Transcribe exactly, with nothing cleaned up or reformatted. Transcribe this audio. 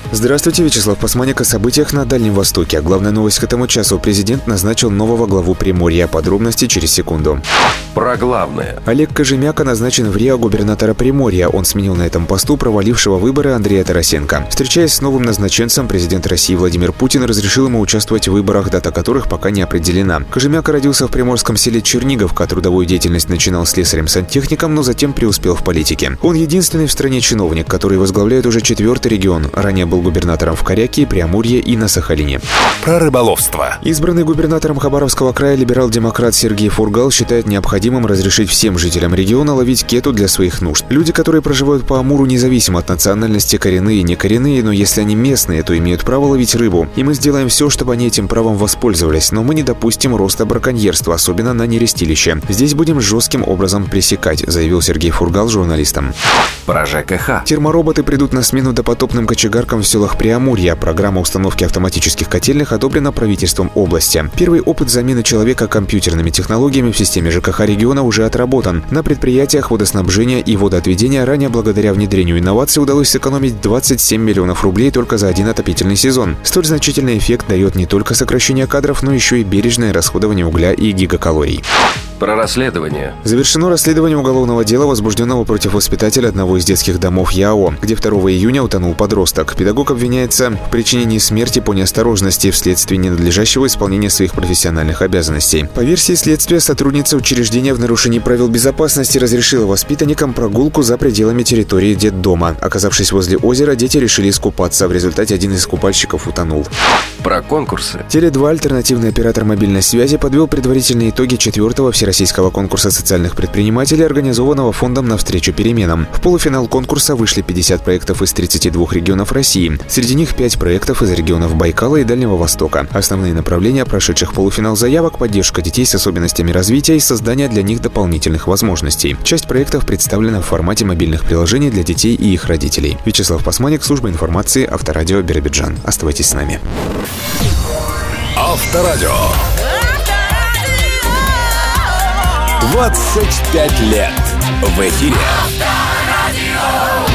Здравствуйте, Вячеслав Пасманик о событиях на Дальнем Востоке. Главная новость к этому часу. Президент назначил нового главу Приморья. Подробности через секунду. Про главное. Олег Кожемяка назначен в РИА губернатора Приморья. Он сменил на этом посту провалившего выборы Андрея Тарасенко. Встречаясь с новым назначенцем, президент России Владимир Путин разрешил ему участвовать в выборах, дата которых пока не определена. Кожемяка родился в приморском селе Черниговка. Трудовую деятельность начинал слесарем-сантехником, но затем преуспел в политике. Он единственный в стране чиновник, который возглавляет уже четвертый регион. Ранее был губернатором в Коряке, Преамурье и на Сахалине. Про рыболовство. Избранный губернатором Хабаровского края либерал-демократ Сергей Фургал считает необходимым разрешить всем жителям региона ловить кету для своих нужд. Люди, которые проживают по Амуру, независимо от национальности, коренные и некоренные, но если они местные, то имеют право ловить рыбу. И мы сделаем все, чтобы они этим правом воспользовались, но мы не допустим роста браконьерства, особенно на нерестилище. Здесь будем жестким образом пресекать, заявил Сергей Фургал журналистам. Про ЖКХ. Термороботы придут на смену допотопным кочегаркам в селах Преамурья. Программа установки автоматических котельных одобрена правительством области. Первый опыт замены человека компьютерными технологиями в системе ЖКХ региона уже отработан. На предприятиях водоснабжения и водоотведения ранее благодаря внедрению инноваций удалось сэкономить двадцать семь миллионов рублей только за один отопительный сезон. Столь значительный эффект дает не только сокращение кадров, но еще и бережное расходование угля и гигакалорий. Про расследование. Завершено расследование уголовного дела, возбужденного против воспитателя одного из детских домов ЯО, где второго июня утонул подросток. Педагог обвиняется в причинении смерти по неосторожности вследствие ненадлежащего исполнения своих профессиональных обязанностей. По версии следствия, сотрудница учреждения в нарушении правил безопасности разрешила воспитанникам прогулку за пределами территории детдома. Оказавшись возле озера, дети решили искупаться. В результате один из купальщиков утонул. Про конкурсы. Теле два, альтернативный оператор мобильной связи, подвел предварительные итоги четвертого всероссийского конкурса социальных предпринимателей, организованного фондом «Навстречу переменам». В полуфинал конкурса вышли пятьдесят проектов из тридцати двух регионов России. Среди них пять проектов из регионов Байкала и Дальнего Востока. Основные направления прошедших полуфинал заявок – поддержка детей с особенностями развития и создание для них дополнительных возможностей. Часть проектов представлена в формате мобильных приложений для детей и их родителей. Вячеслав Пасманик, служба информации, Авторадио, Биробиджан. Оставайтесь с нами. Авторадио. двадцать пять лет в эфире. Авторадио.